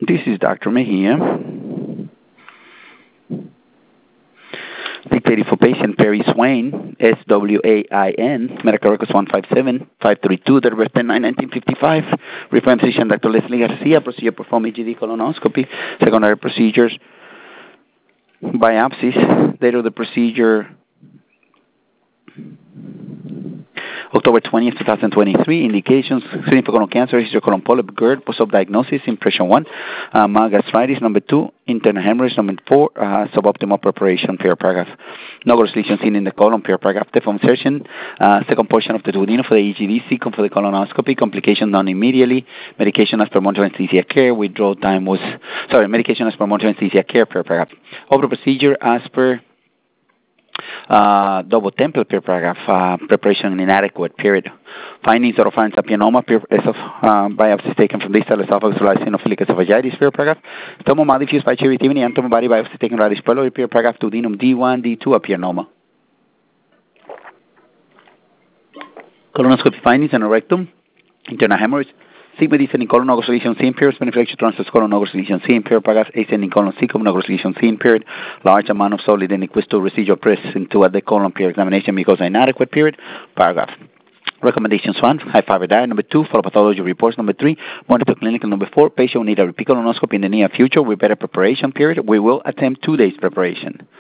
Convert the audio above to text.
This is Dr. Mejia. Dictated for patient Perry Swain, SWAIN, medical records 157532, date of birth 10/9/1955. Referring physician Dr. Leslie Garcia, procedure performed EGD colonoscopy, secondary procedures, biopsies, date of the procedure October 20th, 2023. Indications: screening for colon cancer, history of colon polyp, GERD, post-op diagnosis, impression 1, mild gastritis, number 2, internal hemorrhage, number 4, suboptimal preparation, per paragraph. No gross lesion seen in the colon, per paragraph. Deform insertion, second portion of the duodenum for the EGD, second for the colonoscopy, complication done immediately, medication as per monitoring anesthesia care, withdrawal time was, medication as per monitoring anesthesia care, per paragraph. Over procedure as per double template, per paragraph. Preparation inadequate, period. Findings: oropharynx apianoma, biopsies taken from distal esophagus, eosinophilic esophagitis, per paragraph. Stomach diffuse by irritivity and body biopsy taken radius pylori, per paragraph. Duodenum D1, D2 apianoma. Colonoscopy findings: and rectum, internal hemorrhage, sigma descending colon, no gross lesion seen, period. Beneflection transverse colon, no gross lesion seen, period. Paragraph. Ascending colon, cecum, no gross lesion seen, period. Large amount of solid and crystal residual present to the colon, period. Examination mucosa inadequate, period. Paragraph. Recommendations: 1, high fiber diet. Number 2, follow pathology reports. Number 3, monitor clinical. Number 4, patient will need a repeat colonoscopy in the near future with better preparation, period. We will attempt 2 days preparation.